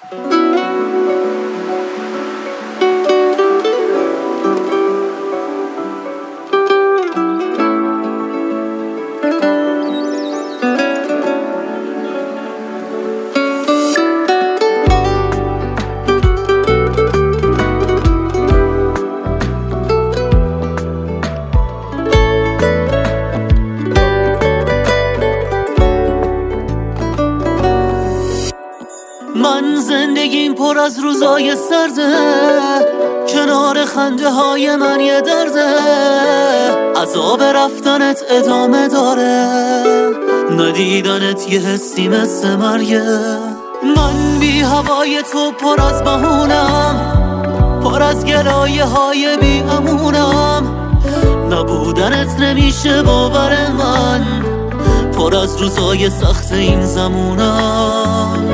من زندگیم پر از روزای سرده، کنار خنده های من یه درده، عذاب رفتنت ادامه داره، ندیدنت یه حسی مثل مرگه. من بی هوای تو پر از بهونم، پر از گلایه های بی امونم، نبودنت نمیشه باور من، پر از روزای سخت این زمونم.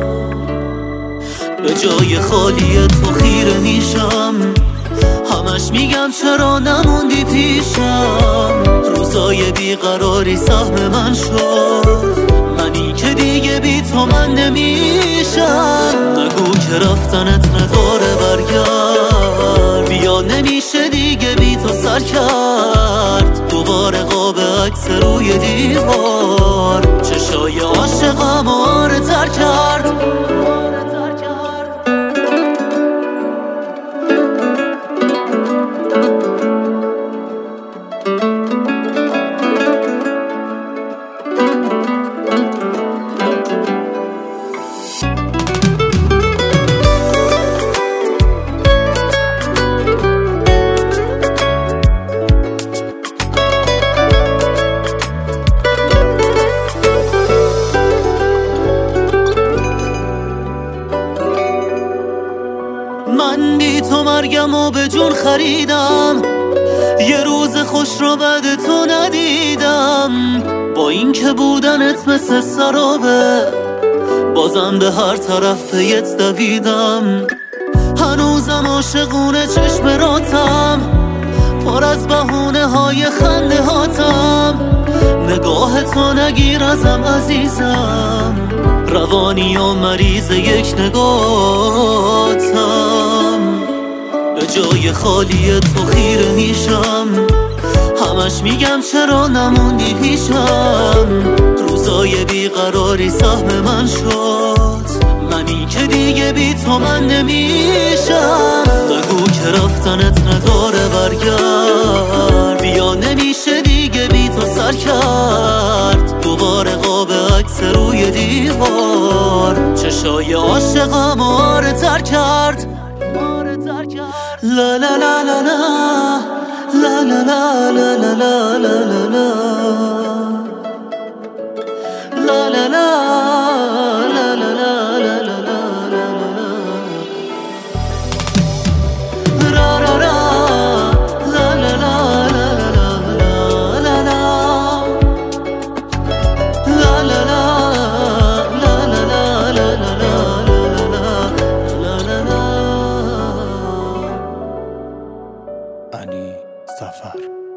به جای خالی تو خیره میشم، همش میگم چرا نموندی پیشم. روزای بیقراری سهم من شد، منی که دیگه بی تو من نمیشم. نگو که رفتنت نداره برگرد، بیا نمیشه دیگه بی تو سر کرد. دوباره قاب عکس روی دیوار، چشای عاشقم آره تر کرد. من بی تو مرگم و به جون خریدم، یه روز خوش رو بعد تو ندیدم. با این که بودنت مثل سرابه، بازم به هر طرف پیت دویدم. هنوزم عاشقونه چشم راتم، پر از بهونه های خنده هاتم. نگاه تو نگیر ازم عزیزم، روانی و مریض یک نگاهتم. به جای خالی تو خیره میشم، همش میگم چرا نموندی پیشم. روزای بیقراری سهم من شد، منی که دیگه بی تو من نمیشم. نگو که رفتنت نداره برگرد، بیا نمیشه دیگه بی تو سر کرد. دوباره قاب عکس روی دیوار، چشای عاشقم آره تر کرد. لا لا لا لا لا لا لا لا لا لا لا لا لا لا لا انی سفر.